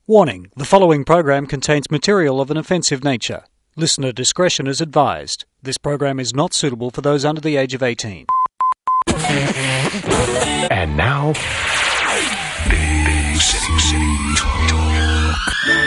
Warning, the following program contains material of an offensive nature. Listener discretion is advised. This program is not suitable for those under the age of 18. And now, Big City Talk.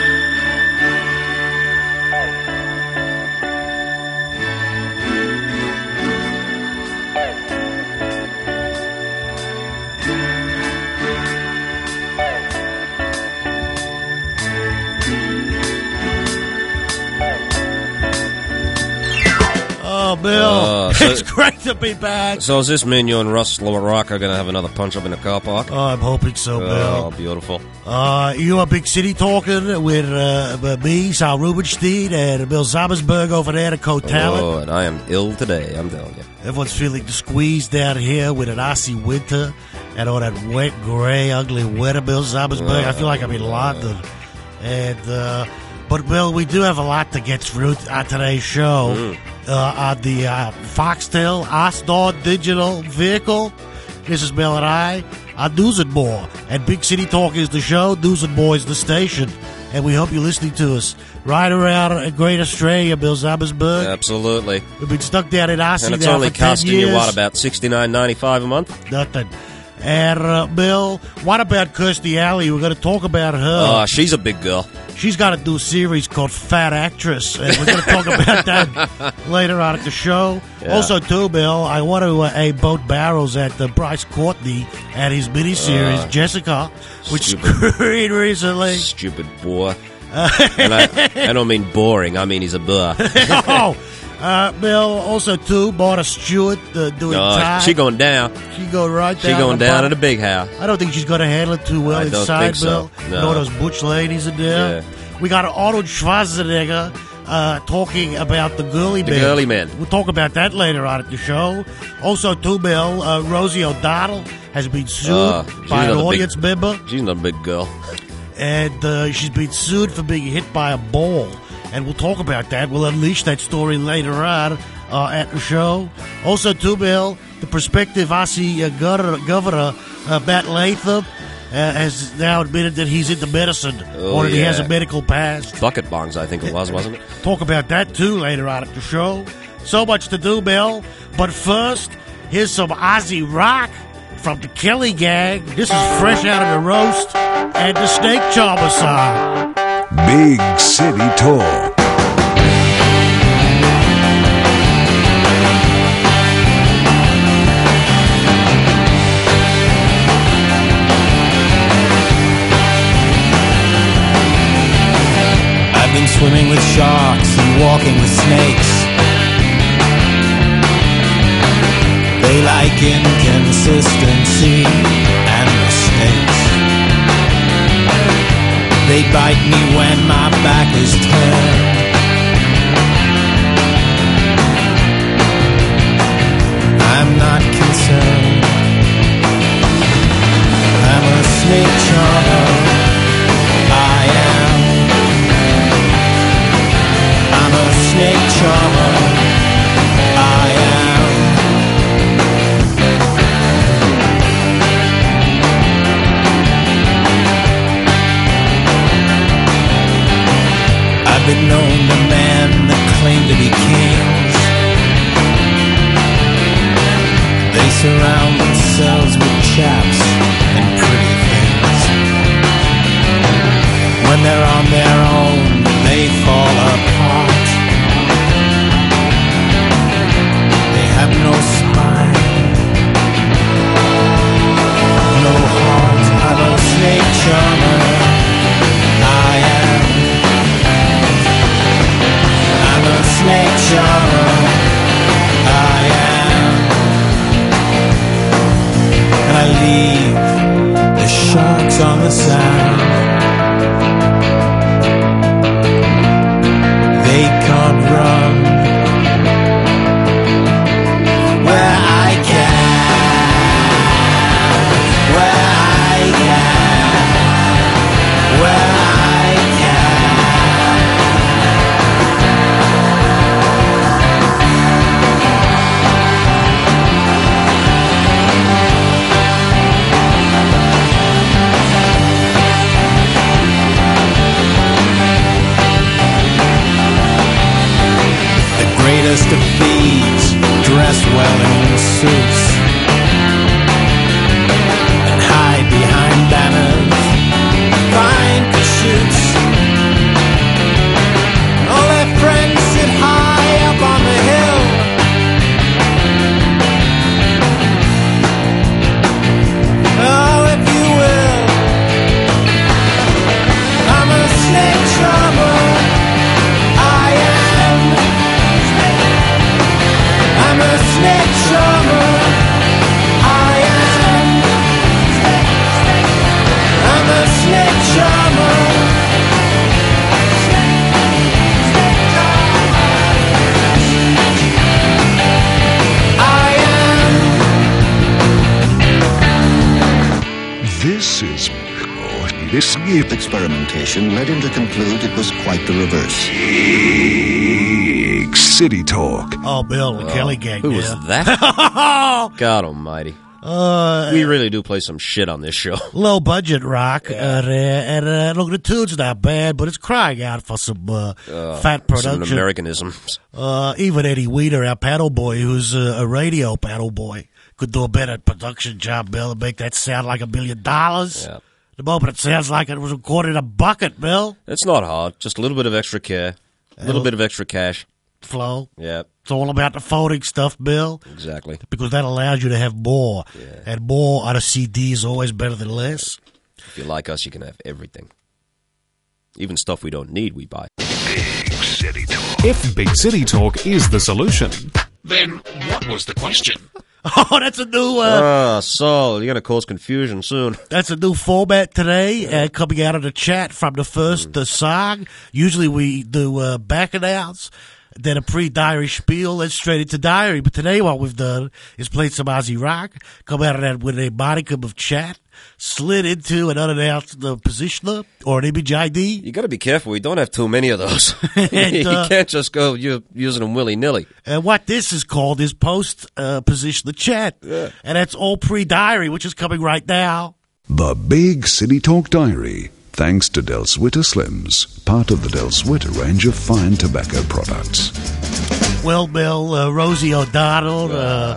Oh, Bill, it's great to be back. So does this mean you and Russ LaRocca are going to have another punch-up in the car park? Oh, I'm hoping so, Bill. Oh, beautiful. You are Big City talking with me, Sal Rubenstein, and Bill Zabelsberg over there, the co-talent. Oh, and I am ill today, I'm telling you. Everyone's feeling the squeeze down here with an icy winter and all that wet, gray, ugly weather, Bill Zabelsberg. I feel like I'm in London. And, but, Bill, we do have a lot to get through on today's show. On the Foxtel Astor digital vehicle. This is Bill and I on News and More. And Big City Talk is the show, News and More is the station. And we hope you're listening to us right around Great Australia, Bill Zabelsberg. Absolutely. We've been stuck down in Aussie and it's now only for 10 costing years. you, what, about $69.95 a month? Nothing. And, Bill, what about Kirstie Alley? We're going to talk about her. Oh, she's a big girl. She's got a new series called Fat Actress, and we're going to talk about that later on at the show. Yeah. Also, too, Bill, I want to boat barrels at Bryce Courtney and his miniseries, Jessica, which screened recently. Stupid boy. And I don't mean boring, I mean he's a burr. Bill, also, too, Martha Stewart doing time. She going down. She going right down. She going down in the big house. I don't think she's going to handle it too well I don't inside, think Bill. so. No. All those butch ladies in there. Yeah. We got Arnold Schwarzenegger talking about the girly men. The girly men. We'll talk about that later on at the show. Also, too, Bill, Rosie O'Donnell has been sued by an audience member. She's not a big girl. And she's been sued for being hit by a ball. And we'll talk about that. We'll unleash that story later on at the show. Also, too, Bill, the prospective Aussie governor, Matt Latham, has now admitted that he's into medicine, or that he has a medical past. Bucket bongs, I think it was, wasn't it? Talk about that, too, later on at the show. So much to do, Bill. But first, here's some Aussie rock from the Kelly Gang. This is fresh out of the roast and the Snake Charmer song. Big City Talk. I've been swimming with sharks and walking with snakes. They like inconsistency and mistakes. They bite me when my back is turned. I'm not concerned. I'm a snake charmer. I am. I'm a snake charmer. I am. I've been known to men that claim to be kings. They surround themselves with chaps and pretty things. When they're on their own, they fall apart. They have no spine, no heart. I'm a snake charmer. I am. I'm a snake charmer. I am. And I leave the sharks on the sand. suits. All their friends sit high up on the hill. Oh, if you will, I'm a snake charmer. I am. I'm a snake charmer. I am. I'm a snake charmer. I am. This is this Experimentation led him to conclude it was quite the reverse. Big City Talk. Oh, Bill, the Kelly Gang. Who was there. that? God almighty. We really do play some shit on this show. Low budget rock, and look, the tune's not bad, but it's crying out for some fat Some production. Americanisms. Even Eddie Weeder, our paddle boy, who's a radio paddle boy, could do a better production job, Bill, and make that sound like $1 million. Yeah. The moment it sounds like it was recorded in a bucket, Bill. It's not hard. Just a little bit of extra care. A little bit of extra cash. Flow. Yeah, It's all about the phoning stuff, Bill, exactly. because that allows you to have more. And more on a CD is always better than less. If you like us, you can have everything. Even stuff we don't need, we buy. Big City Talk. If Big City Talk is the solution, Then what was the question? Oh, that's a new Saul, you're going to cause confusion soon. that's a new format today, coming out of the chat from the first song. Usually we do back announce, then a pre-diary spiel, then straight into diary. But today what we've done is played some Aussie rock, come out of that with a modicum of chat, slid into an unannounced positioner or an image ID. You got to be careful. We don't have too many of those. And, You can't just go using them willy-nilly. And what this is called is post-positioner chat. And that's all pre-diary, which is coming right now. The Big City Talk Diary. Thanks to Del Switter Slims, part of the Del Switter range of fine tobacco products. Well, Bill, Rosie O'Donnell,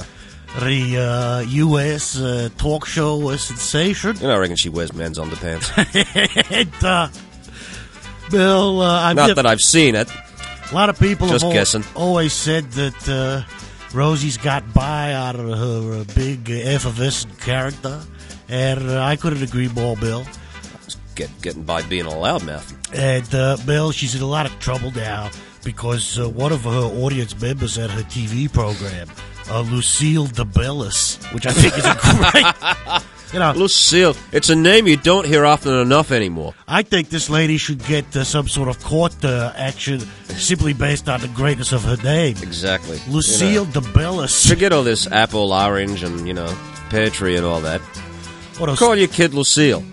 the U.S. Talk show sensation. You know, I reckon she wears men's underpants. And, Bill, Not that I've seen it. a lot of people Just have guessing. always said that Rosie's got by out of her big effervescent character, and I couldn't agree more, Bill. Getting by being a loudmouth. And, Bill, she's in a lot of trouble now because one of her audience members at her TV program, Lucille DeBellis, which I think is a great... Lucille. It's a name you don't hear often enough anymore. I think this lady should get some sort of court action simply based on the greatness of her name. Exactly. Lucille DeBellis. Forget all this apple, orange, and, pear tree and all that. What else? Call your kid Lucille.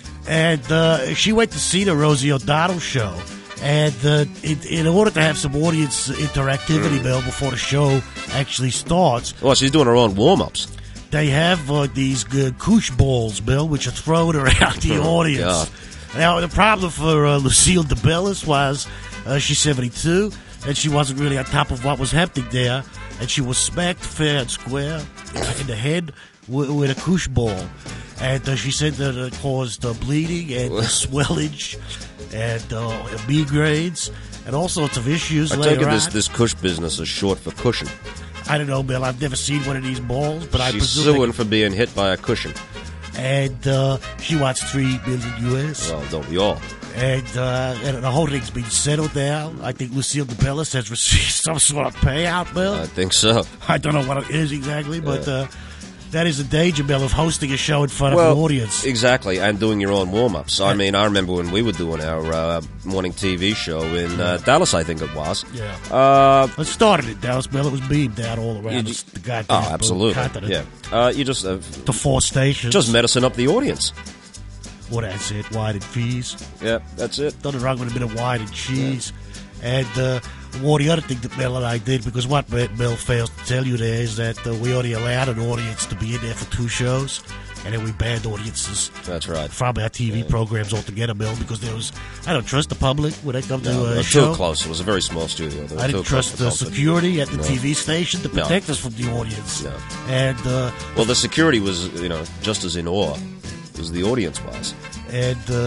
And she went to see the Rosie O'Donnell show. And in order to have some audience interactivity, Bill, before the show actually starts, Well, she's doing her own warm-ups. they have these koosh balls, Bill, which are thrown around the audience. God. Now, the problem for Lucille DeBellis was she's 72, and she wasn't really on top of what was happening there, and she was smacked fair and square in the head with a koosh ball. And she said that it caused bleeding and swellage and migraines and all sorts of issues I later take it on. this Kush business is short for cushion. I don't know, Bill. I've never seen one of these balls, but I She's presume... suing for being hit by a cushion. And she wants $3 million US. Well, don't we all? And the whole thing's been settled now. I think Lucille DeBellis has received some sort of payout, Bill. I think so. I don't know what it is exactly, but that is the danger, Bill, of hosting a show in front of an audience. Exactly, and doing your own warm-ups. I mean, I remember when we were doing our morning TV show in Dallas, I think it was. Yeah. It started in Dallas, Bill. It was beamed out all around the goddamn absolutely. continent. Yeah. You just... The 4 stations. just medicine up the audience. Well, that's it. Wine and fees. Yeah, that's it. Nothing wrong with a bit of wine and cheese. And well, the other thing that Mel and I did, because what Mel fails to tell you there is that we only allowed an audience to be in there for 2 shows, and then we banned audiences. That's right. From our TV programs altogether, Mel, because there was... I don't trust the public when they come to No, a show. too close. It was a very small studio. I didn't trust the security at the TV station to No. protect us from the audience. No. And well, the security was, just as in awe as the audience was. And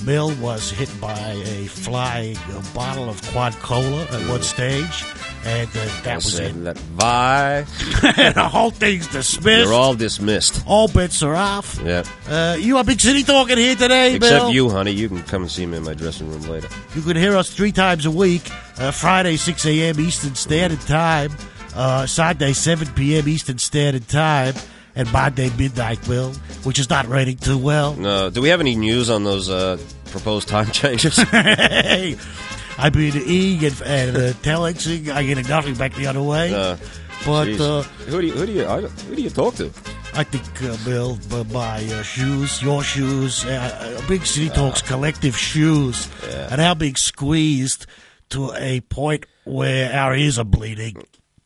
Bill was hit by a flying bottle of Quad Cola at one stage, and that was it. Bye. And the whole thing's dismissed. You're all dismissed. All bets are off. Yeah. You are Big City Talking here today, Bill. Except you, honey. You can come and see me in my dressing room later. You can hear us 3 times a week. Friday, 6 a.m. Eastern Standard Time. Sunday, 7 p.m. Eastern Standard Time. And Monday midnight, Bill, which is not rating too well. No. Do we have any news on those proposed time changes? Hey, I've been eating and telexing. I'm getting nothing back the other way. But who do you talk to? I think, Bill, my shoes, your shoes, Big City Talks collective shoes, and how being squeezed to a point where our ears are bleeding.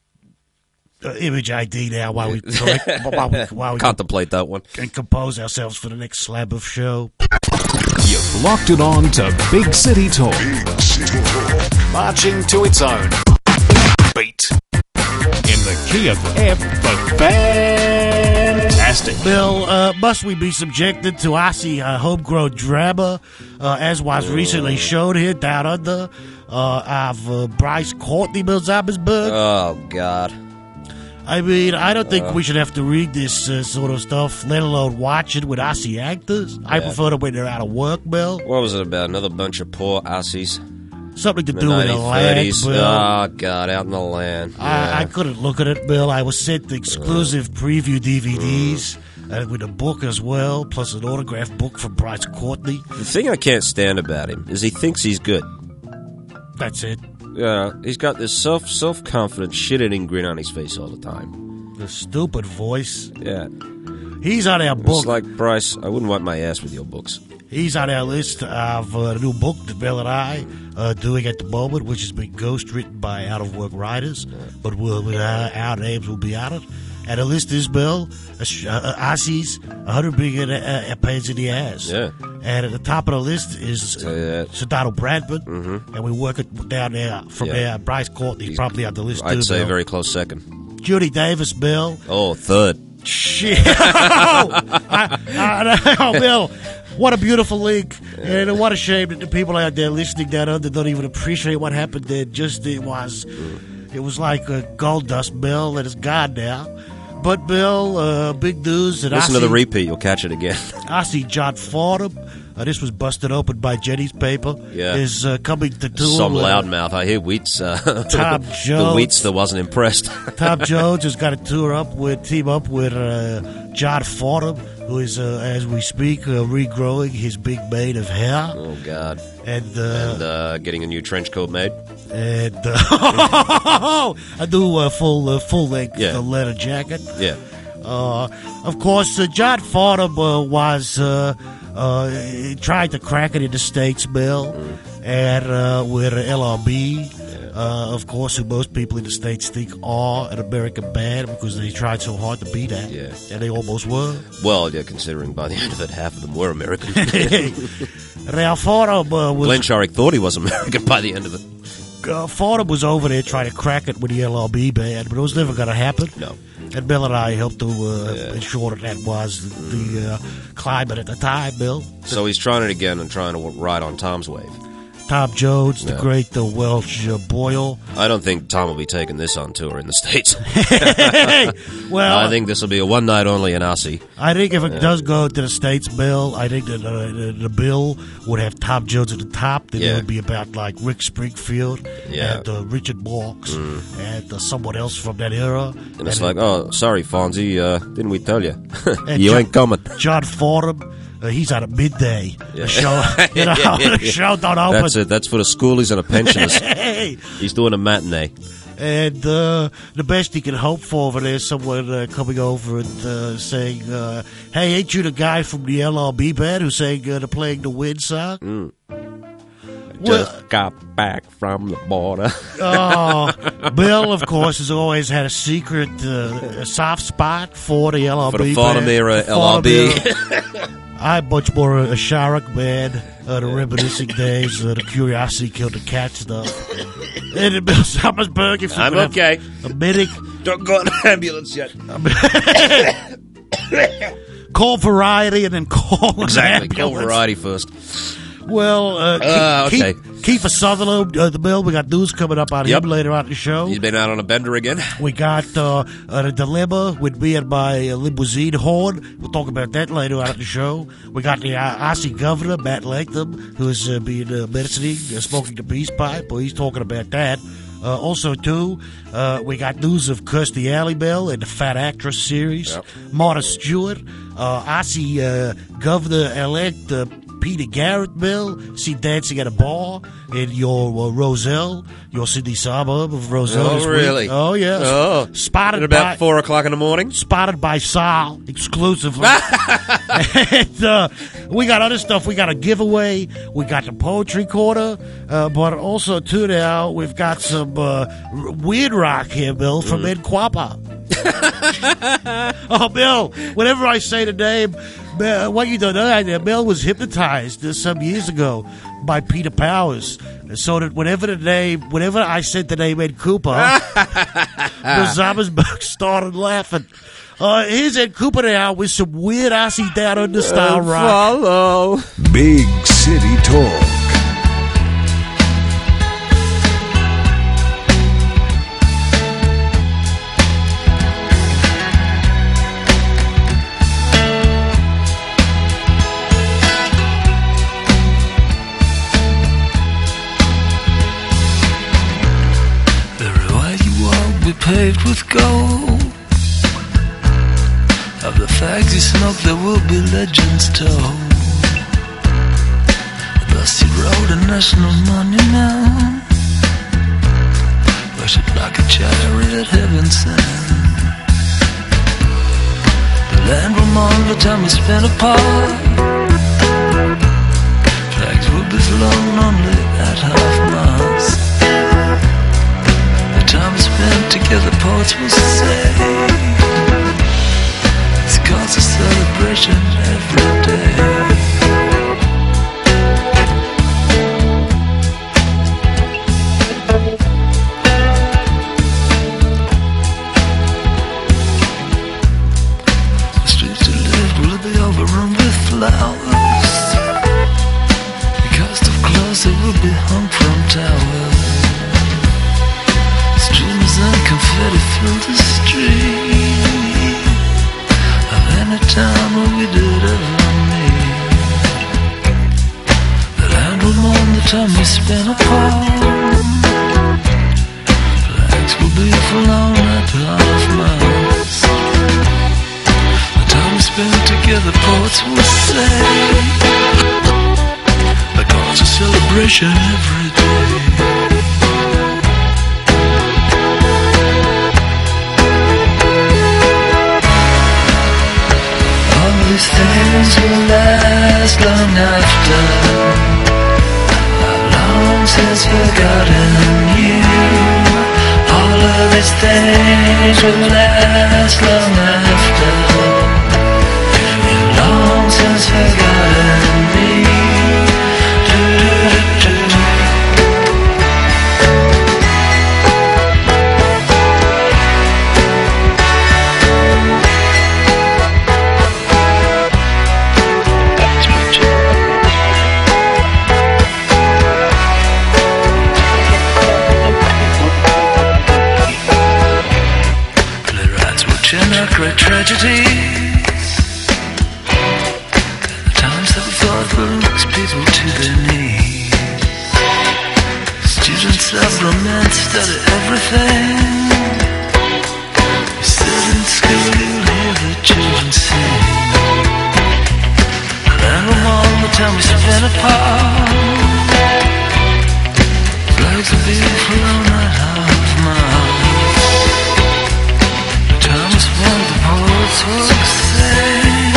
Image ID now while we Contemplate that one and compose ourselves for the next slab of show. You've locked it on to Big City Talk. Marching to its own beat. In the key of F for fantastic. Bill, must we be subjected to Aussie homegrown drama, as was recently shown here down under, of Bryce Courtney, Bill Zabelsberg? Oh, God. I mean, I don't think we should have to read this sort of stuff, let alone watch it with Aussie actors. I prefer to when they're out of work, Bill. What was it about? Another bunch of poor Aussies? Something to do with the land, Bill. Oh, God, out in the land. Yeah. I couldn't look at it, Bill. I was sent the exclusive preview DVDs with a book as well, plus an autographed book from Bryce Courtney. The thing I can't stand about him is he thinks he's good. That's it. Yeah, he's got this self-confident, shit-eating grin on his face all the time. The stupid voice. Yeah. He's on our book. It's like, Bryce, I wouldn't wipe my ass with your books. He's on our list of a new book that Bill and I are doing at the moment, which has been ghost-written by out-of-work writers, but our names will be on it. And the list is, Bill, Aussies, 100 billion pains in the ass. Yeah. And at the top of the list is Sir Donald Bradford, and we work it down there from there. Bryce Courtney's probably on the list, too, I'd say Bill. a very close second. Judy Davis, Bill. Oh, third. Shit. Bill, what a beautiful link. And what a shame that the people out there listening down under don't even appreciate what happened there. It was like a gold dust, Bill, and it's gone now. But, Bill, big news that Listen to the repeat. You'll catch it again. Aussie John Fordham. This was busted open by Jenny's paper. Yeah. Is coming to tour. Some loudmouth. I hear Wheats. Tom Jones. The Wheats that wasn't impressed. Tom Jones has got to team up with John Fordham, who is, as we speak, regrowing his big mane of hair. Oh, God. And getting a new trench coat made. And a new full-length leather jacket. Yeah. Of course, John Fordham was tried to crack it in the States, Bill, and with LRB. Of course, who most people in the States think are an American band because they tried so hard to be that. Yeah. And they almost were. Well, yeah, considering by the end of it, half of them were American. Now, Fordham was... Glenn Sharrick thought he was American by the end of it. Fordham was over there trying to crack it with the LRB band, but it was never going to happen. No. And Bill and I helped to ensure that was the climate at the time, Bill. So he's trying it again and trying to ride on Tom's wave. Tom Jones, the great Welsh Boyle. I don't think Tom will be taking this on tour in the States. Well, I think this will be a one night only in Aussie. I think if it does go to the States, Bill, I think that the bill would have Tom Jones at the top. Then it would be about like Rick Springfield and Richard Marx and someone else from that era. And it's like, oh, sorry, Fonzie, didn't we tell you? You ain't coming. John Fordham. He's on a midday. The show, the show don't open. That's it. That's for the schoolies and the pensioners. He's doing a matinee. And the best he can hope for over there is someone coming over and saying, hey, ain't you the guy from the LRB band who sang the Playing the Wind song? Just got back from the border. Bill, of course, has always had a secret soft spot for the LRB for the Fordham era LRB. I'm much more a Sharrock man, the reminiscing days, the Curiosity Killed the Cat stuff. And in Bill Summersburg, if you I'm okay. A medic. Don't go in an ambulance yet. Call Variety and then call Exactly. an Call ambulance. Variety first. Well, okay. Kiefer Sutherland, the Bill. We got news coming up on him later on in the show. He's been out on a bender again. We got the Dilemma with me and my limousine horn. We'll talk about that later on in the show. We got the Aussie governor, Matt Latham, who's being mentioning smoking the peace pipe. Well, he's talking about that. Also, too, we got news of Kirstie Alley Bell in the Fat Actress series. Yep. Martha Stewart, Aussie governor-elect Peter Garrett Bill, see dancing at a bar in your Roselle, your Sydney suburb of Roselle. Oh, this really? week. Oh, yes. Oh. Spotted At about by 4 o'clock in the morning? Spotted by Sal exclusively. And we got other stuff. We got a giveaway. We got the poetry corner. But also, too, now, we've got some weird rock here, Bill, from Ed Quappa. Oh, Bill, whenever I say the name, what you don't know, Bill was hypnotized some years ago by Peter Powers. So that whenever I said the name Ed Cooper, the Zombiersburg started laughing. Here's Ed Cooper now with some weird Aussie down under style rock. Follow. Big City Talk. Paved with gold. Of the fags you smoke, there will be legends told. The busted road, a national monument, worshipped like a chariot heaven sent. The land will mourn the time we spent apart. Flags will be flown only at half mast. Time spent together, poets will say, it's cause a celebration every day. The streets you lived will be overrun with flowers. The cast of clothes that will be hung from towers. Streamers and confetti fill the street of any time when we did ever meet. The land will mourn the time we spent apart. Flags will be flown at half mast. The time we spent together, poets will say, like it's a celebration every day. These things will last long after I've long since forgotten you. All of these things will last long after you've long since forgotten me. Great tragedies, the times that we thought would lose people to their knees. Students of romance study everything. You sit in school, you'll hear the children sing. And all the time we spent apart, flags will be flown at half mast. When the poets will say,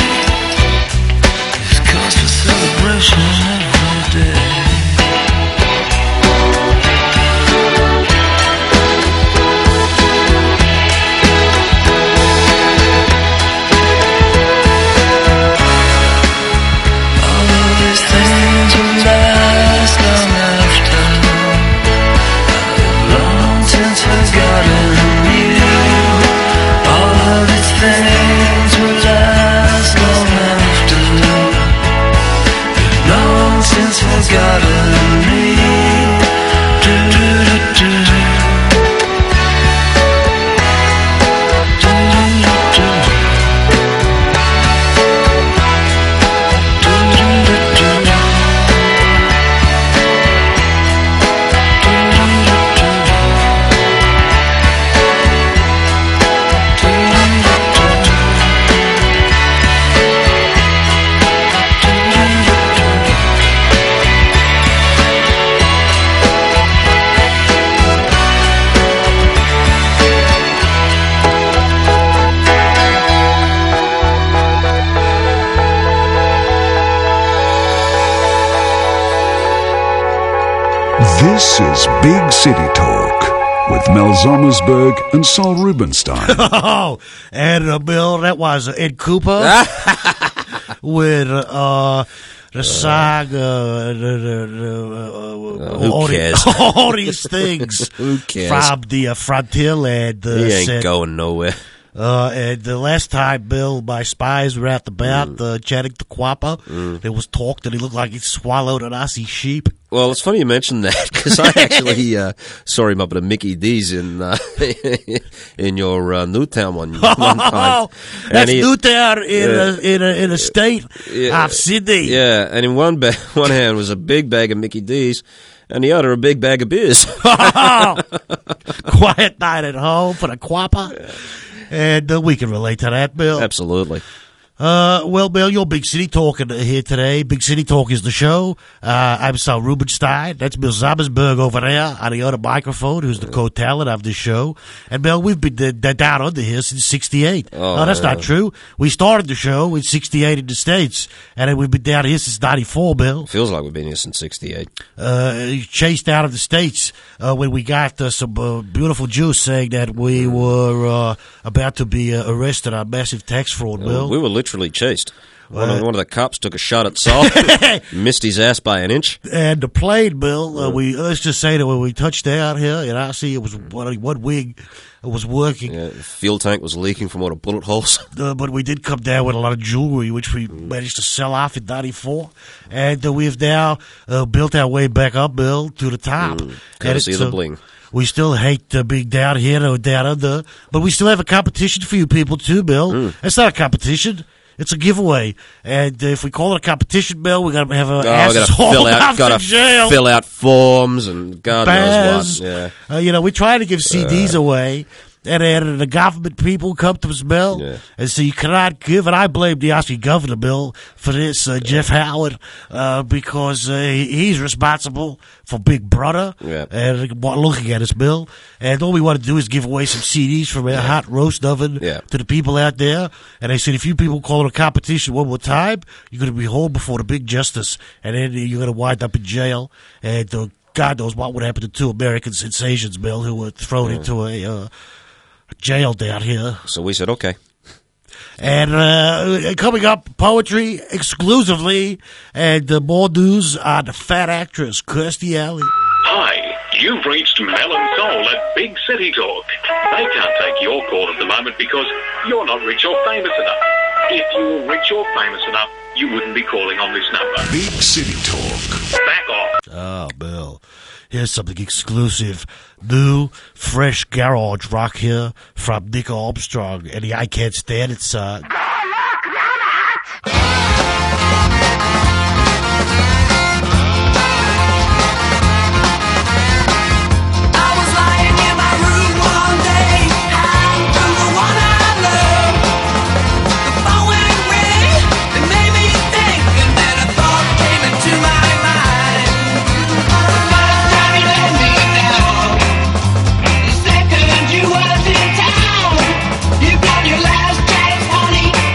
it's cause for celebration every day. This is Big City Talk with Mel Sommersberg and Sol Rubenstein. Oh, and Bill, that was Ed Cooper with the song. Who cares? All these things. Who cares? From the Frontierland. He ain't going nowhere. And the last time, Bill, my spies were out about chatting to Quappa. There was talk that he looked like he swallowed an Aussie sheep. Well, it's funny you mentioned that because I actually saw him up at a Mickey D's in your Newtown one time. That's Newtown in a state of Sydney. Yeah, and in one hand was a big bag of Mickey D's, and the other a big bag of beers. Quiet night at home for the Quappa. And we can relate to that, Bill. Absolutely. Well, Bill, you're Big City Talk here today. Big City Talk is the show. I'm Sal Rubenstein. That's Bill Sommersberg over there on the other microphone, who's the co-talent of this show. And, Bill, we've been down under here since 68. Oh, that's not true. We started the show in 68 in the States, and then we've been down here since 94, Bill. Feels like we've been here since 68. Chased out of the States when we got some beautiful Jews saying that we were about to be arrested on massive tax fraud, Bill. We were literally chased. One of the cops took a shot at Sol, missed his ass by an inch. And the plane, Bill, let's just say that when we touched down here, and I see it was one wing was working. Yeah, the fuel tank was leaking from all the bullet holes. But we did come down with a lot of jewelry, which we managed to sell off in 94. And we've now built our way back up, Bill, to the top. Courtesy of the bling. We still hate being down here or down under, but we still have a competition for you people too, Bill. It's not a competition. It's a giveaway, and if we call it a competition, Bill, we're gonna have asses hauled off to jail. Fill out forms and God knows what. Yeah. We try to give CDs away, and then the government people come to us, Bill, and so you cannot give. And I blame the Aussie governor, Bill, for this, Jeff Howard, because he's responsible for Big Brother and looking at us, Bill. And all we want to do is give away some CDs from our hot roast oven to the people out there. And they said, if you people call it a competition one more time, you're going to be hauled before the big justice, and then you're going to wind up in jail. And God knows what would happen to two American sensations, Bill, who were thrown into a jail down here. So we said, okay. And coming up, poetry exclusively, and more news on the fat actress, Kirstie Alley. Hi, you've reached Mel and Sol at Big City Talk. They can't take your call at the moment because you're not rich or famous enough. If you were rich or famous enough, you wouldn't be calling on this number. Big City Talk. Back off. Oh, Bill. Here's something exclusive. New, fresh garage rock here from Nick Armstrong and the I Can't Stand It song. You got your last chance, honey.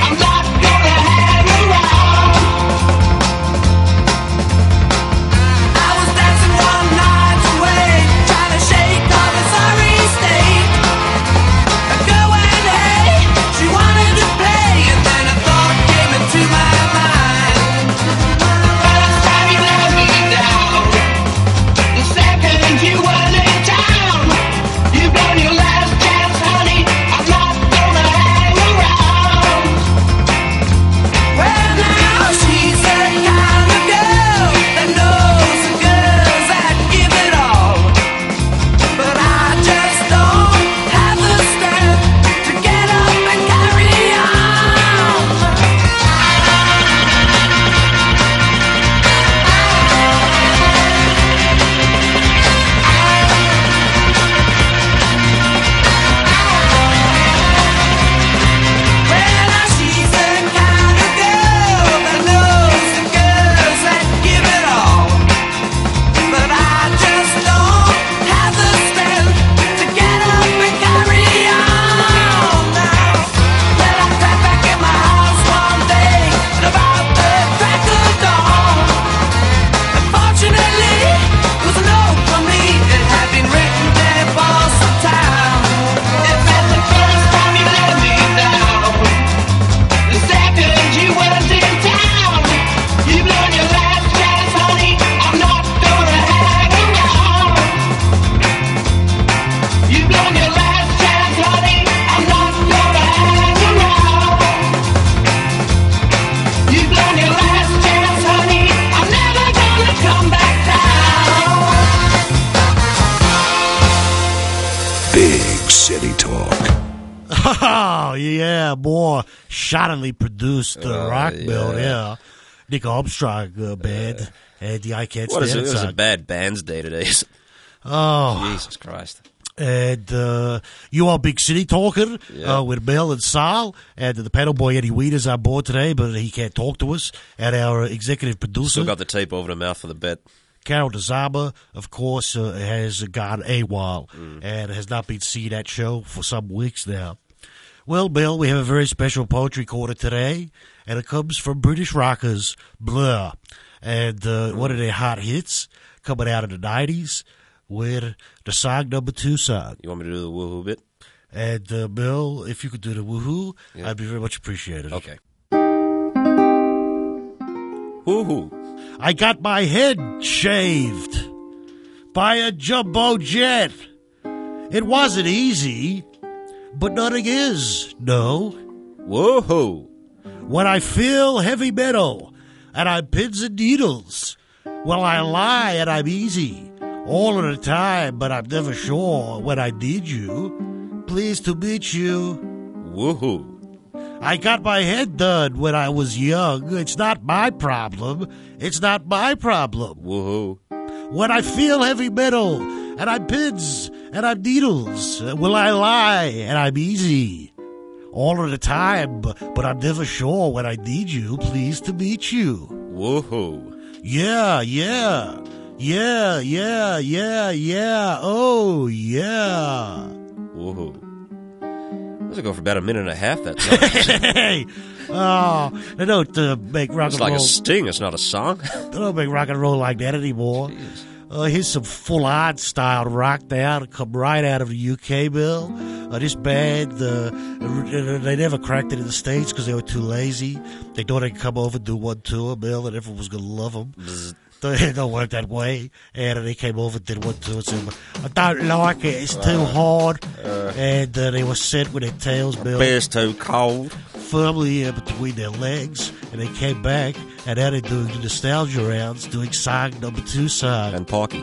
Oh, yeah, more shoddily produced rock, Bill, yeah. Nick Armstrong band, and I Can't What Stand is it? It was song. a bad band's day today. Oh. Jesus Christ. And you are Big City Talker with Mel and Sal, and the panel boy Eddie Weeder's on board today, but he can't talk to us, and our executive producer. Still got the tape over the mouth for the bet. Carol DeZama, of course, has gone AWOL and has not been seen at show for some weeks now. Well, Bill, we have a very special poetry corner today, and it comes from British rockers, Blur. And one of their hot hits coming out of the 90s with the song number 2 song. You want me to do the woohoo bit? And, Bill, if you could do the woohoo, I'd be very much appreciated. Okay. Woohoo. I got my head shaved by a jumbo jet. It wasn't easy, but nothing is, no. Woohoo. When I feel heavy metal and I'm pins and needles, well, I lie and I'm easy all of the time, but I'm never sure when I need you. Pleased to meet you. Woohoo. I got my head done when I was young. It's not my problem. It's not my problem. Woohoo. When I feel heavy metal and I'm pins and I'm needles, will I lie and I'm easy all of the time, but I'm never sure when I need you. Pleased to meet you. Woohoo. Yeah, yeah. Yeah, yeah, yeah, yeah. Oh, yeah. Woohoo. Let's go for about a minute and a half. That song. Hey, oh, they don't make rock It's and like roll. a sting. It's not a song. They don't make rock and roll like that anymore. Here's some full-on style rock now. Come right out of the UK, Bill. This band, they never cracked it in the States because they were too lazy. They thought they could come over and do one tour, Bill, and everyone was going to love them. It don't work that way. And they came over and did one tour and said, I don't like it. It's too hard. And they were set with their tails, Bill, Beer's too cold. firmly between their legs. And they came back, and now they're doing the nostalgia rounds, doing song number 2 song. And Parky.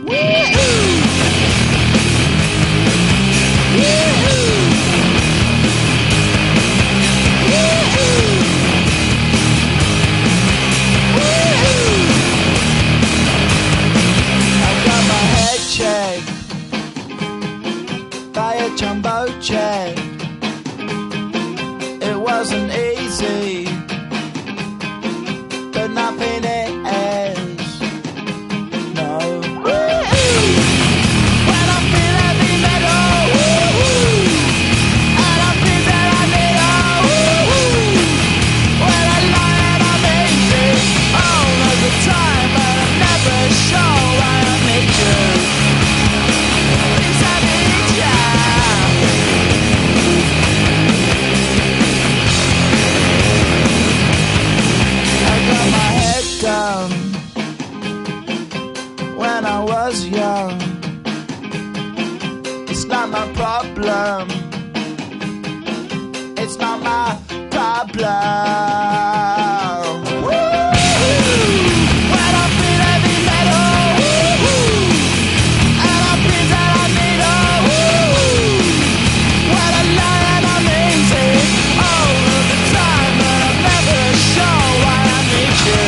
By a jumbo jet. It wasn't easy, but nothing is. No. When I feel heavy metal, and I feel that I need when I lie and I'm easy all of the time, but I'm never sure why I need you. Down when I was young. It's not my problem. It's not my problem. When I feel heavy metal, and I feel that I need when I lie and I'm easy all of the time, but I'm never sure why I need you.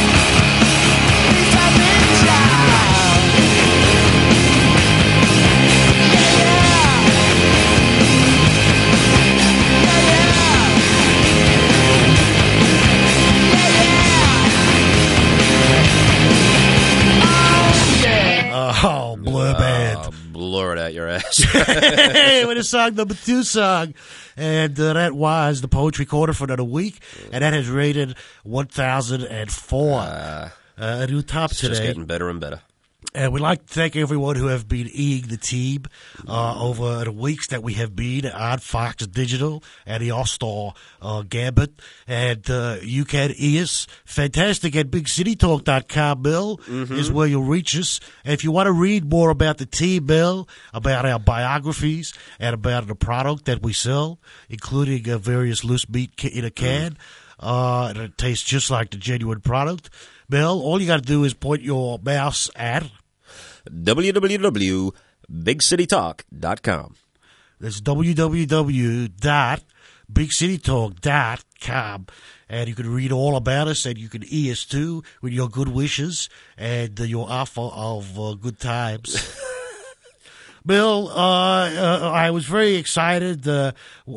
Oh, Blur Band. Blur it out your ass. Hey, with a song number 2 song. And that was the Poetry Corner for another week. And that has rated 1,004. A new top It's today. just getting better and better. And we'd like to thank everyone who have been eating the team over the weeks that we have been on Fox Digital and the All-Star Gambit. And you can eat us fantastic at BigCityTalk.com, Bill, is where you'll reach us. And if you want to read more about the team, Bill, about our biographies and about the product that we sell, including various loose meat in a can, and it tastes just like the genuine product, Bill, all you got to do is point your mouse at www.bigcitytalk.com. That's www.bigcitytalk.com. BigCityTalk.com. And you can read all about us, and you can us too with your good wishes and your offer of good times. Bill, I was very excited to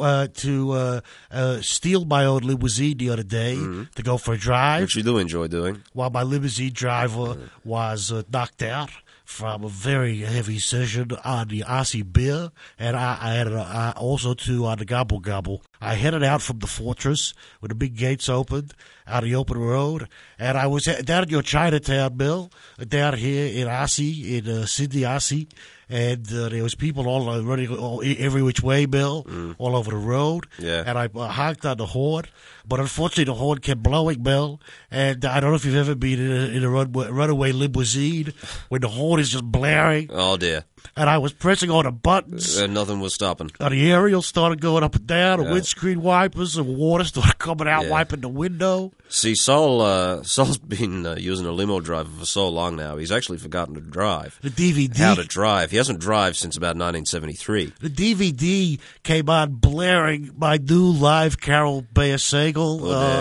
steal my own limousine the other day to go for a drive. Which you do enjoy doing. While my limousine driver was knocked out from a very heavy session on the Aussie beer, and I had also too on the Gobble Gobble. I headed out from the fortress with the big gates opened on the open road, and I was down at your Chinatown, Bill, down here in Aussie, in Sydney, Aussie. And there was people all running every which way, Bill, all over the road. Yeah. And I honked on the horn, but unfortunately the horn kept blowing, Bill. And I don't know if you've ever been in a runaway limousine when the horn is just blaring. Oh, dear. And I was pressing all the buttons. And nothing was stopping. And the aerial started going up and down, the windscreen wipers, and water started coming out, wiping the window. See, Saul's been using a limo driver for so long now, he's actually forgotten to drive. The DVD. How to drive. He hasn't driven since about 1973. The DVD came on blaring my new live Carol Bayer Sagal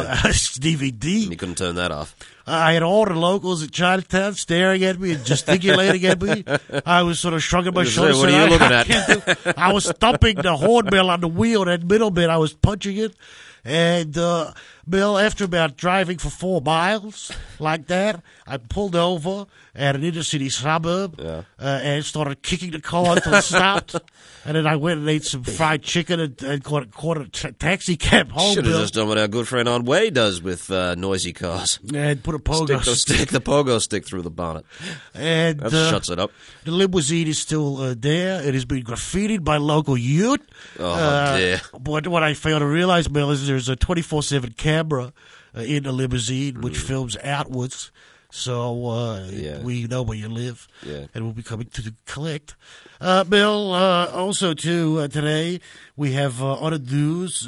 DVD. And you couldn't turn that off. I had all the locals at Chinatown staring at me and gesticulating at me. I was sort of shrugging my shoulders. What are you looking at? I was thumping the horn bell on the wheel, that middle bit, I was punching it. And, Bill, after about driving for 4 miles like that, I pulled over at an inner-city suburb and started kicking the car until it stopped. And then I went and ate some fried chicken and caught a taxi cab home, Should have Bill. just done what our good friend Aunt Way does with noisy cars. And put a pogo stick the pogo stick through the bonnet. And that shuts it up. The limousine is still there. It has been graffitied by local youth. Oh, dear. But what I failed to realize, Bill, is there's a 24/7 camera in the limousine which films outwards. So we know where you live, and we'll be coming to collect. Bill, also, too, today we have other news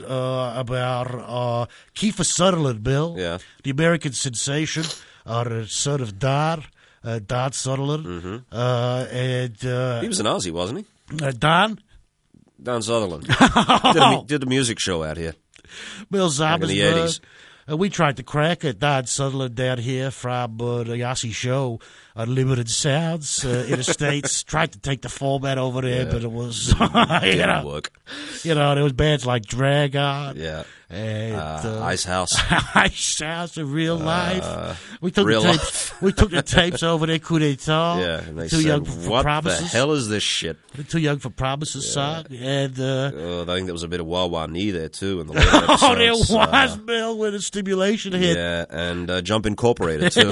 about Kiefer Sutherland, Bill, the American sensation, the son of Don Sutherland. And he was an Aussie, wasn't he? Don Sutherland. did a music show out here. Bill Back in the 80s. We tried to crack it, Don Sutherland down here from the Aussie show on Limited Sounds in the States. Tried to take the format over there, but it was didn't work. There was bands like Drag On. And Ice House. Ice House in real life. We took real the tapes. We took the tapes over there, Coup d'etat. Yeah, and they Too said, young for what Promises. the hell is this shit? Too Young for Promises song. And I think there was a bit of Wah Wah Knee there, too, in the later episodes. there was, Bill, with a stimulation hit. Yeah, and Jump Incorporated, too.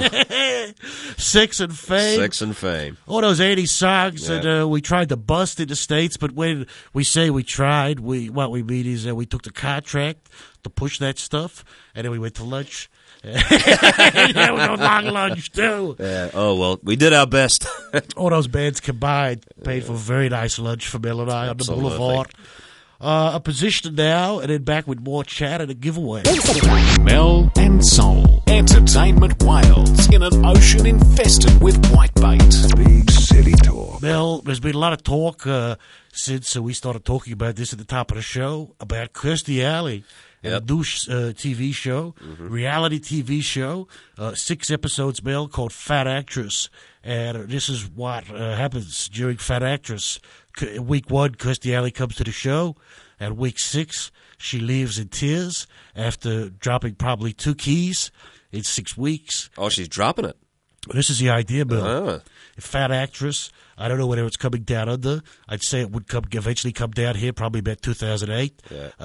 Sex and Fame. Sex and Fame. All those 80s songs that we tried to bust in the States, but when we say we tried, what we mean is that we took the contract to push that stuff, and then we went to lunch. There was a long lunch, too. Oh, well, we did our best. All those bands combined paid for a very nice lunch for Mel and I on the boulevard. A position now, and then back with more chat and a giveaway. Mel and Soul. Entertainment Wales in an ocean infested with whitebait. Big City Talk. Mel, there's been a lot of talk since we started talking about this at the top of the show about Kirstie Alley. A new TV show, reality TV show, 6 episodes, Mel, called Fat Actress. And this is what happens during Fat Actress. Week 1, Kirstie Alley comes to the show. And week 6, she leaves in tears after dropping probably 2 keys in 6 weeks. Oh, she's dropping it. This is the idea, Bill. Fat Actress. I don't know whether it's coming down under. I'd say it would eventually come down here, probably about 2008.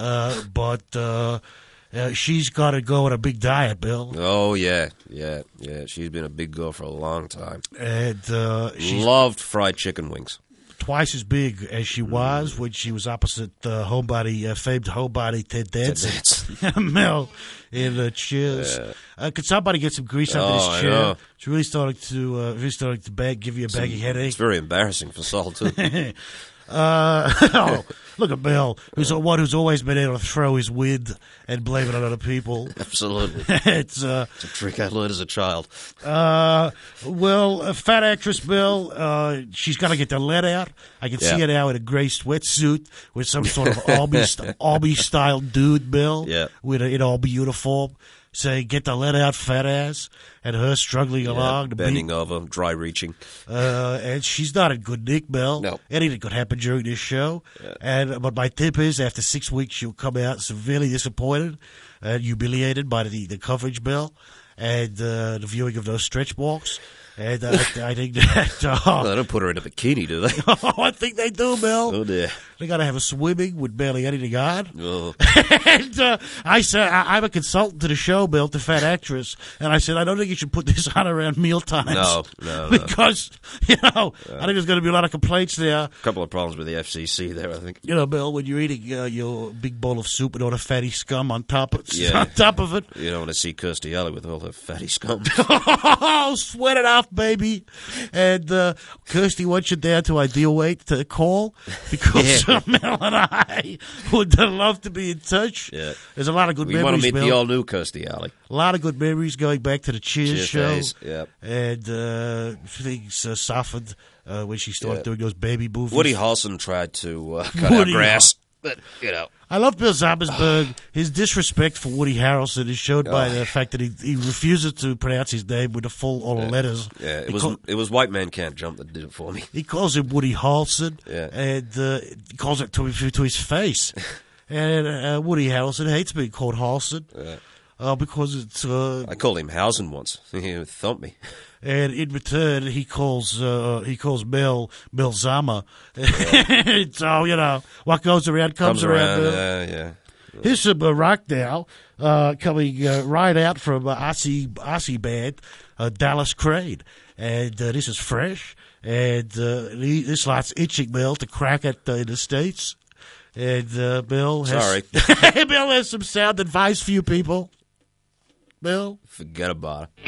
But she's got to go on a big diet, Bill. Oh, yeah. She's been a big girl for a long time. And she's loved fried chicken wings. Twice as big as she was when she was opposite famed homebody Ted Danson. Mel in Cheers. Could somebody get some grease under this chair? It's really starting to give you a baggy headache. It's very embarrassing for Saul, too. Look at Bill, who's who's always been able to throw his wind and blame it on other people. Absolutely. It's a trick I learned as a child. Well, a fat actress, Bill, she's got to get the lead out. I can see her now in a gray sweatsuit with some sort of Army-style dude, Bill, with in Army uniform, saying, "Get the lead out, fat ass," and her struggling along. Bending over, dry reaching. And she's not in good nick, Bill. No. Anything could happen during this show. But my tip is, after 6 weeks, she'll come out severely disappointed and humiliated by the coverage, Bill, and the viewing of those stretch marks. And I think that... No, they don't put her in a bikini, do they? I think they do, Bill. Oh, dear. They got to have a swimming with barely anything on. Oh. And I said, I'm a consultant to the show, Bill, the fat actress. And I said, I don't think you should put this on around mealtimes. No. Because, I think there's going to be a lot of complaints there. A couple of problems with the FCC there, I think. Bill, when you're eating your big bowl of soup and all the fatty scum on top of it. You don't want to see Kirstie Alley with all her fatty scum. Oh, sweat it off, baby. And Kirstie wants you down to ideal weight to call because Mel and I would love to be in touch. Yeah. There's a lot of good memories, We want to meet Bill. the all-new Kirstie Alley. A lot of good memories going back to the Cheers show. Days. Yep. And things softened when she started doing those baby movies. Woody Harrelson tried to cut out grass, but, I love Bill Zabelsberg. His disrespect for Woody Harrelson is showed by the fact that he refuses to pronounce his name with the full all the letters. Yeah, it was White Man Can't Jump that did it for me. He calls him Woody Harrelson, and he calls it to his face. And Woody Harrelson hates being called Harrelson because it's... I called him Hausen once. He thumped me. And in return, he calls Mel Zama. So, what goes around comes around. Yeah. Here's some rock now, coming right out from Aussie band, Dallas Crane. And this is fresh. And this lot's itching, Mel, to crack it in the States. And Bill has some sound advice for you people. Bill? Forget about it.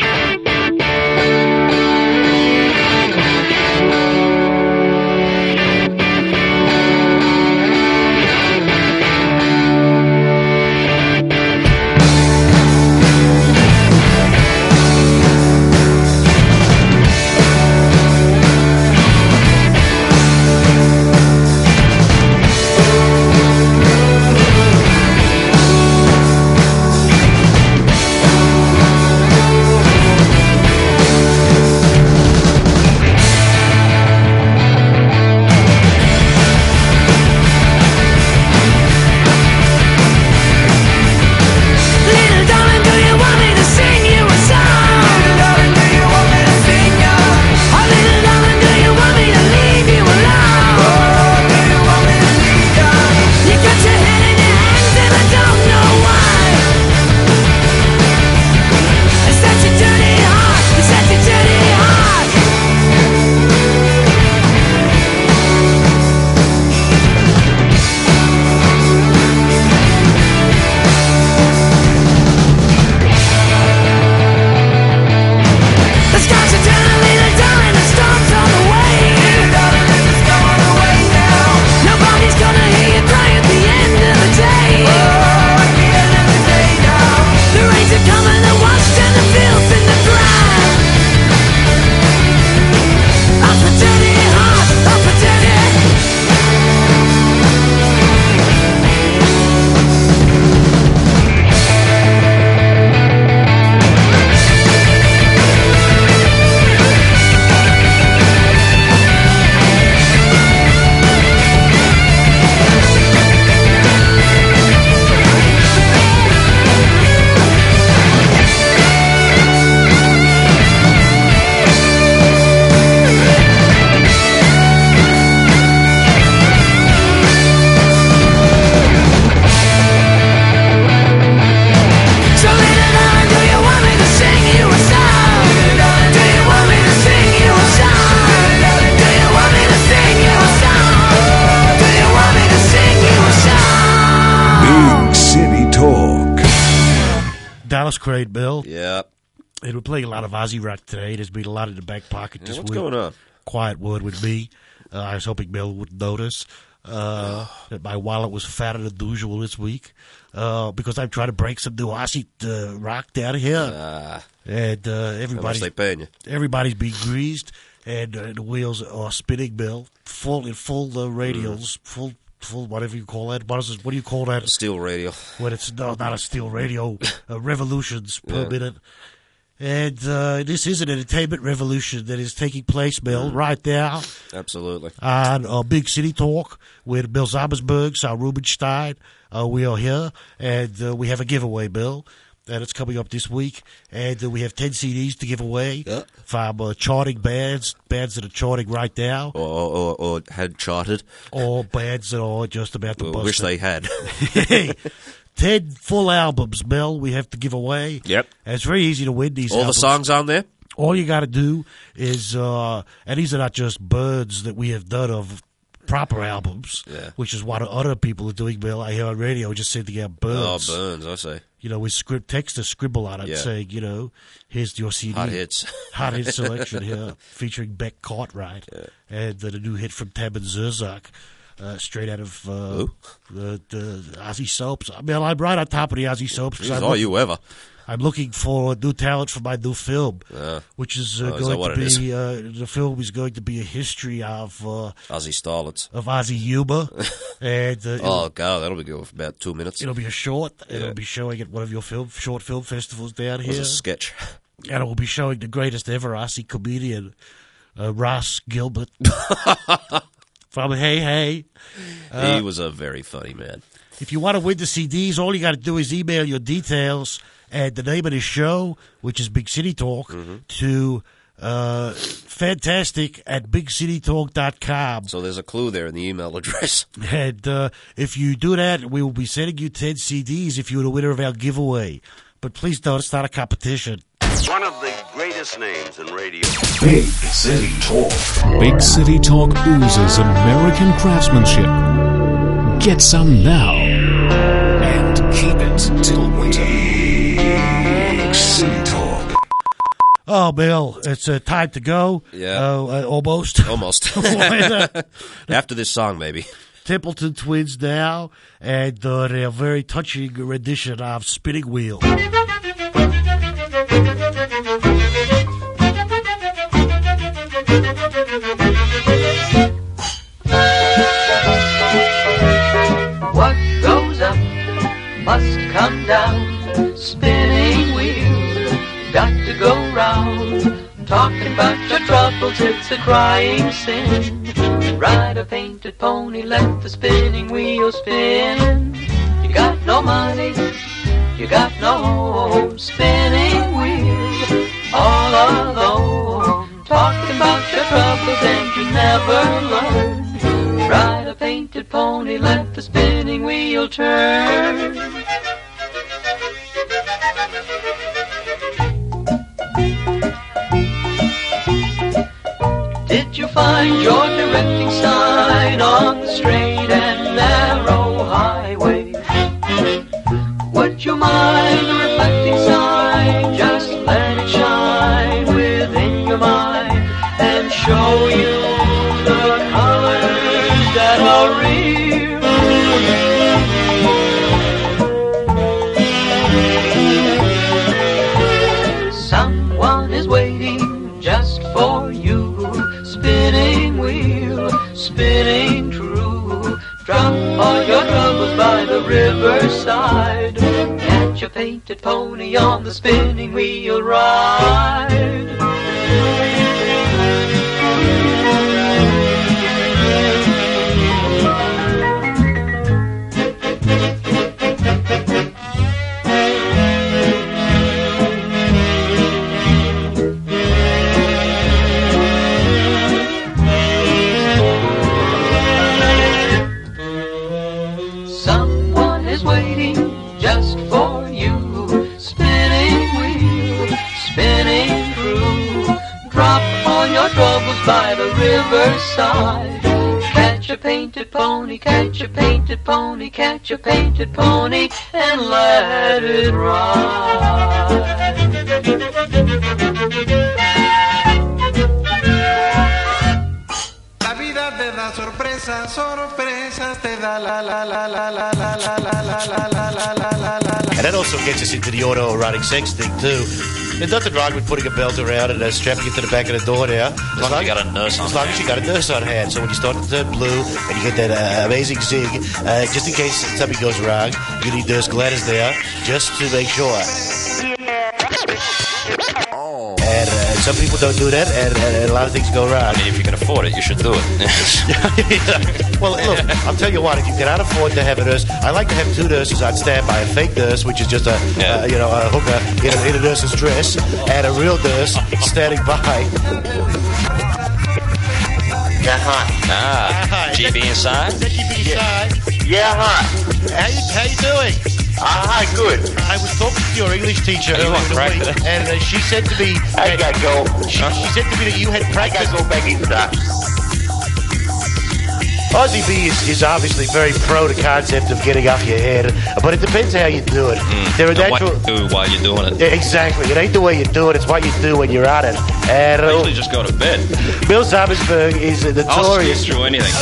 Dallas Crane, Bill. Yeah. And we're playing a lot of Aussie rock today. There's been a lot in the back pocket this what's week. What's going on? Quiet word with me. I was hoping Bill would notice. that my wallet was fatter than usual this week because I'm trying to break some new Aussie rock down here. And How much they paying you? everybody's being greased, and the wheels are spinning, Bill. Full radials, full whatever you call that. What do you call that? Steel radio. When it's not a steel radio, revolutions per minute. And this is an entertainment revolution that is taking place, Bill, right now. Absolutely. On Big City Talk with Bill Zabelsberg, Sal Rubenstein. We are here, and we have a giveaway, Bill, and it's coming up this week. And we have 10 CDs to give away from charting bands that are charting right now. Or had charted. Or bands that are just about to bust. Wish they had. 10 full albums, Bill, we have to give away. Yep. And it's very easy to win these albums. All the songs on there? All you got to do is, and these are not just birds that we have done of proper albums, which is what other people are doing, Bill. I hear on radio just sending out birds. Oh, burns, I say. You know, with text to scribble on it saying, you know, here's your CD. Hot hits. Hot hit selection here, featuring Beck Cartwright. And the new hit from Tammin Zerzak. Straight out of the Ozzy Soaps. I mean, I'm right on top of the Ozzy Soaps. Are you ever? I'm looking for new talent for my new film, which is going to be the film is going to be a history of Ozzy Starlets, of Ozzy humor, and oh god, that'll be good for about 2 minutes. It'll be a short. It'll be showing at one of your short film festivals down here. It's a sketch, and it will be showing the greatest ever Ozzy comedian, Ross Gilbert. From Hey Hey. He was a very funny man. If you want to win the CDs, all you got to do is email your details and the name of the show, which is Big City Talk, to fantastic@bigcitytalk.com. So there's a clue there in the email address. And if you do that, we will be sending you 10 CDs if you're the winner of our giveaway. But please don't, it's not a competition. One of the greatest names in radio. Big City Talk. Big City Talk oozes American craftsmanship. Get some now and keep it till winter. Big City Talk. Oh, Bill, it's time to go. Yeah. Almost. Almost. After this song, maybe. Templeton Twins now, and their very touching rendition of Spinning Wheel. What goes up must come down. Spinning wheel, got to go round. Talking about your troubles, it's a crying sin. Ride a painted pony, let the spinning wheel spin. You got no money, you got no home. Spinning wheel, all alone. Talking about your troubles and you never learn. Ride a painted pony, let the spinning wheel turn. Did you find your directing sign on the straight and narrow highway? Would you mind the reflecting sign? Just let it shine within your mind and show you the colors that are real. Someone is waiting just for you. Spinning wheel, spinning true. Drop all your troubles by the riverside. Catch a painted pony on the spinning wheel ride. Someone is waiting just for you. Spinning wheel, spinning through. Drop all your troubles by the riverside. Catch a painted pony, catch a painted pony, catch a painted pony, and let it ride. Happy vida te da sorpresas, sorpresas te da la la la la la la la la la la la la la la. And that also gets us into the autoerotic sex thing too. There's nothing wrong with putting a belt around and strapping it to the back of the door now. As long as you got a nurse on As long as you got a nurse on hand. So when you start to turn blue and you get that amazing zig, just in case something goes wrong, you need Nurse Gladys there just to make sure. And some people don't do that, and a lot of things go wrong. I mean, if you can afford it, you should do it. Well, look, I'll tell you what. If you cannot afford to have a nurse, I like to have two nurses on standby: a fake nurse, which is just a hooker in a nurse's dress, and a real nurse standing by. Yeah, hi. Hi. GB inside? Is that GB inside? Yeah, hi. How you doing? Hi, good. I was talking to your English teacher earlier in the week, and she said to me... I gotta go. She said to me that you had practiced... I gotta go back inside. Aussie B is obviously very pro the concept of getting off your head, but it depends how you do it. There are natural... What you do while you're doing it. Yeah, exactly. It ain't the way you do it, it's what you do when you're on it. And, I usually just go to bed. Bill Zabelsberg is notorious... I'll sleep through anything.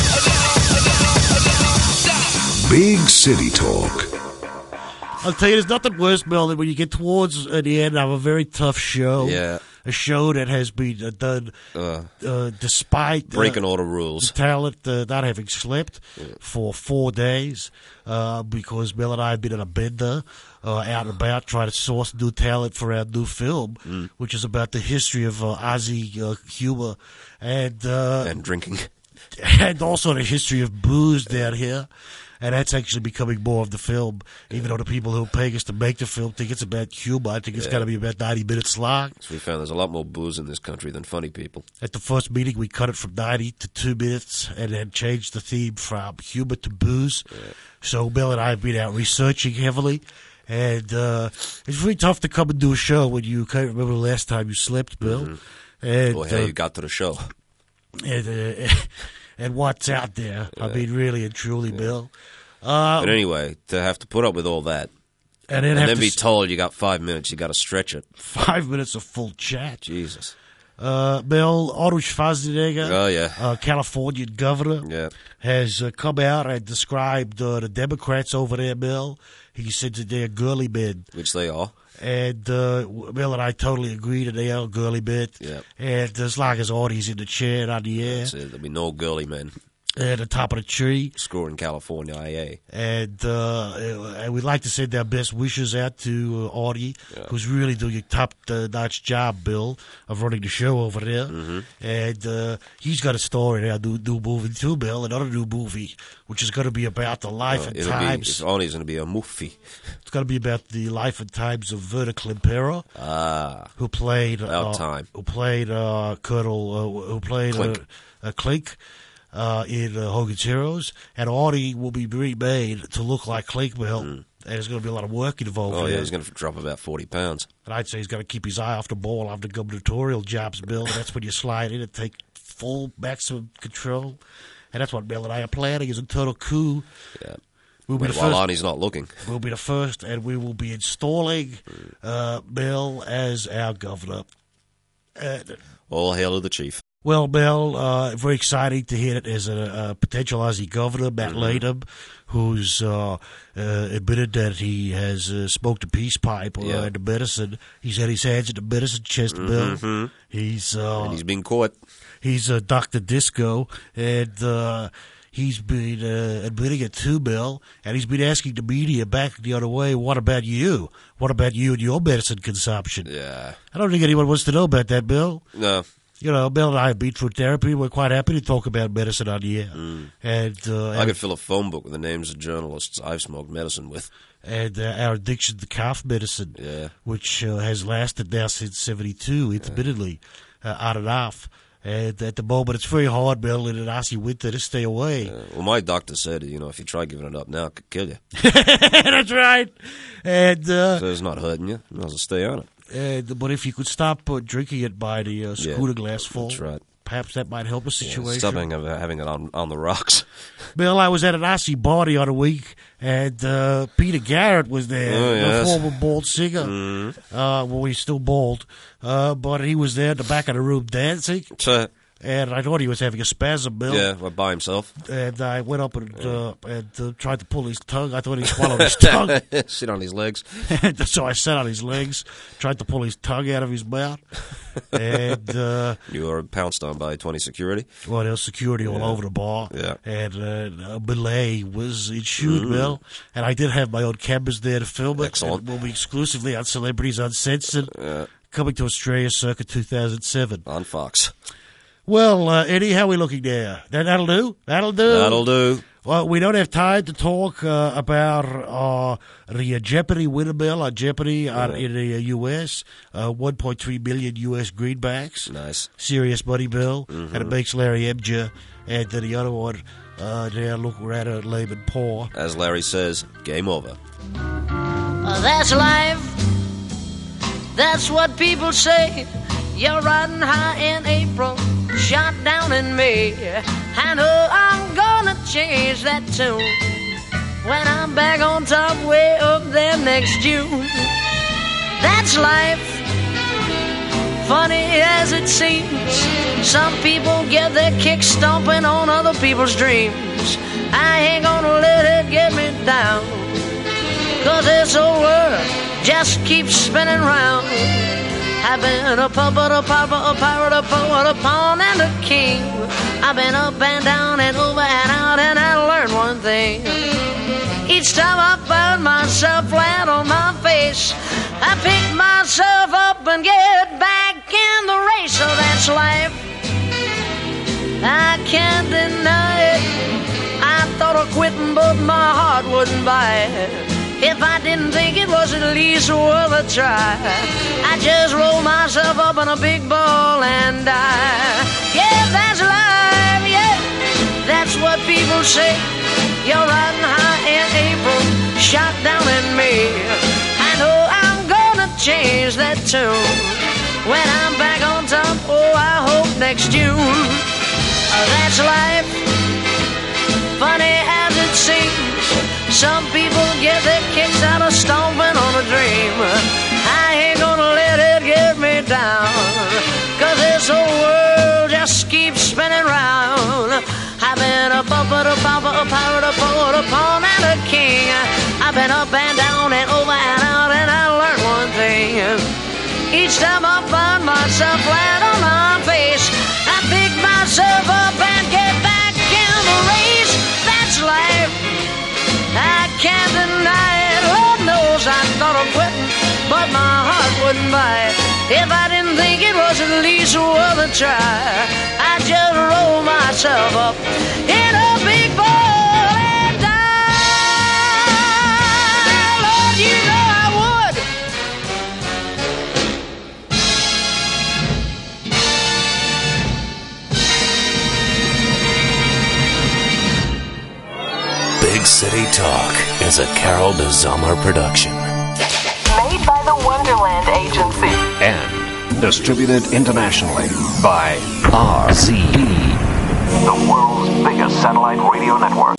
Big City Talk. I'll tell you, there's nothing worse, Mel, than when you get towards the end of a very tough show. Yeah. A show that has been done despite breaking all the rules. The talent not having slept for 4 days because Mel and I have been in a bender out and about trying to source new talent for our new film, which is about the history of Aussie humor and drinking. And also the history of booze down here. And that's actually becoming more of the film, even though the people who are paying us to make the film think it's about humor. I think it's got to be about 90 minutes long. So we found there's a lot more booze in this country than funny people. At the first meeting, we cut it from 90 to 2 minutes and then changed the theme from humor to booze. Yeah. So Bill and I have been out researching heavily. And it's really tough to come and do a show when you can't remember the last time you slept, Bill. Mm-hmm. And, or how you got to the show. And what's out there. I mean, really and truly, Bill. But anyway, to have to put up with all that, and then be told you got 5 minutes, you got to stretch it. 5 minutes of full chat. Jesus. Bill, Otto Schwarzenegger, Californian governor, has come out and described the Democrats over there, Bill. He said that they're girly men. Which they are. And Bill and I totally agree that they are girly men. Yep. And as long as Artie's in the chair and on the air. That's it. There'll be no girly men. At the top of the tree. Screwing California, IA. And we'd like to send our best wishes out to Artie, who's really doing a top-notch job, Bill, of running the show over there. Mm-hmm. And he's got a story in our new movie, too, Bill, another new movie, which is going to be about the life and times. Artie's going to be a movie. It's going to be about the life and times of Werner Klemperer, who played Colonel, who played Klink. In Hogan's Heroes, and Artie will be remade to look like Klink Bill, and there's going to be a lot of work involved. Oh, yeah, he's going to drop about 40 pounds. And I'd say he's got to keep his eye off the ball, off the gubernatorial jobs, Bill, and that's when you slide in and take full maximum control, and that's what Bill and I are planning is a total coup. Yeah. We'll while Artie's not looking. We'll be the first, and we will be installing Bill as our governor. All hail to the chief. Well, Bill, very exciting to hear that there's a potential Aussie governor, Matt Latham, who's admitted that he has smoked a peace pipe or the medicine. He's had his hands in the medicine chest, Bill. And he's been caught. He's Dr. Disco, and he's been admitting it too, Bill, and he's been asking the media back the other way, what about you? What about you and your medicine consumption? Yeah. I don't think anyone wants to know about that, Bill. No. You know, Bill and I have been through therapy. We're quite happy to talk about medicine on the air. And I could fill a phone book with the names of journalists I've smoked medicine with. And our addiction to cough medicine, which has lasted now since 1972, intermittently, on and off. And at the moment, it's very hard, Bill, in an Aussie winter to stay away. Well, my doctor said, if you try giving it up now, it could kill you. That's right. And so it's not hurting you. You might as well stay on it. But if you could stop drinking it by the schooner glass full, that's right. Perhaps that might help a situation. Stop having it on the rocks. Bill, I was at an Aussie party on a week, and Peter Garrett was there, the former bald singer. Well, he's still bald, but he was there at the back of the room dancing. and I thought he was having a spasm, Bill. Yeah, well, by himself. And I went up and tried to pull his tongue. I thought he swallowed his tongue. Sit on his legs. So I sat on his legs, tried to pull his tongue out of his mouth. And you were pounced on by 20 security. Well, there was security all over the bar. Yeah. And a belay was ensued, Bill. And I did have my own cameras there to film it. Excellent. It will be exclusively on Celebrities Uncensored. Coming to Australia circa 2007. On Fox. Well, Eddie, how are we looking now? That'll do? That'll do? That'll do. Well, we don't have time to talk about the Jeopardy winner, Bill, on Jeopardy in the U.S. 1.3 million U.S. greenbacks. Nice. Serious money, Bill. And it makes Larry Emger. And then the other one, now look rather lame and poor. As Larry says, game over. That's life. That's what people say. You're riding high in April, shot down in May. I know I'm gonna change that tune when I'm back on top way up there next June. That's life, funny as it seems. Some people get their kicks stomping on other people's dreams. I ain't gonna let it get me down, 'cause this old world just keeps spinning round. I've been a puppet, a pauper, a pirate, a poet, a pawn, and a king. I've been up and down and over and out, and I learned one thing. Each time I found myself flat on my face, I pick myself up and get back in the race. So that's life, I can't deny it. I thought of quitting, but my heart wouldn't buy it. If I didn't think it was at least worth a try, I just roll myself up in a big ball and die. Yeah, that's life, yeah, that's what people say. You're riding high in April, shot down in May. I know I'm gonna change that tune when I'm back on top, oh, I hope next June. That's life, funny as it seems. Some people get their kicks out of stomping on a dream. I ain't gonna let it get me down, 'cause this whole world just keeps spinning round. I've been a puppet, a pauper, a pirate, a poet, a pawn, and a king. I've been up and down and over and out, and I learned one thing. Each time I find myself flat on my face, I pick myself up and get back in the race. That's life, I can't deny it. Lord knows I thought of quitting, but my heart wouldn't buy it. If I didn't think it was at least worth a try, I'd just roll myself up in a big ball and die. Lord, you know I would. Big City Talk is a Carol DeZommer production. Made by the Wonderland Agency. And distributed internationally by RZB. The world's biggest satellite radio network.